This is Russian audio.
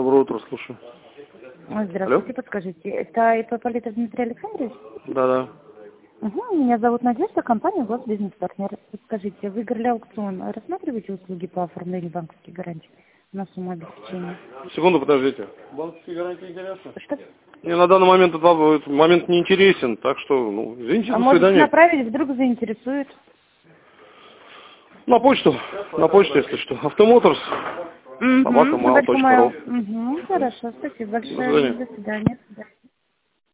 Доброе утро, слушаю. Здравствуйте, Алло? подскажите, это ИП Политов Дмитрий Александрович? Да. Угу, меня зовут Надежда, компания «Госбизнес-партнер». Подскажите, вы играли аукцион, рассматриваете услуги по оформлению банковских гарантий на сумму обеспечения? Секунду, подождите. Банковские гарантии интересны? Что? Мне на данный момент этот момент не интересен, так что, извините, до Можете свидания. направить, вдруг заинтересует. На почту, если что. Автомоторс, собака.mail.ru. Хорошо, спасибо До свидания. большое, до свидания.